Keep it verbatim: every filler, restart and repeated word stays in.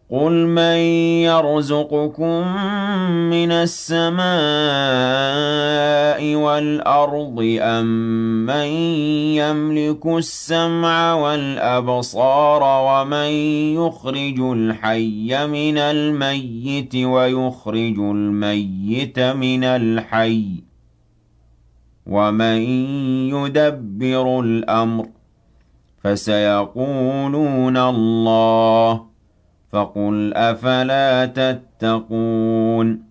قُلْ مَن يَرْزُقُكُم مِّنَ السَّمَاءِ وَالْأَرْضِ أَمَّن يَمْلِكُ السَّمْعَ وَالْأَبْصَارَ وَمَن يُخْرِجُ الْحَيَّ مِنَ الْمَيِّتِ وَيُخْرِجُ الْمَيِّتَ مِنَ الْحَيِّ ۚ وَمَن يُدَبِّرُ الْأَمْرَ ۚ فَسَيَقُولُونَ اللَّهُ ۚ فَقُلْ أَفَلَا تَتَّقُونَ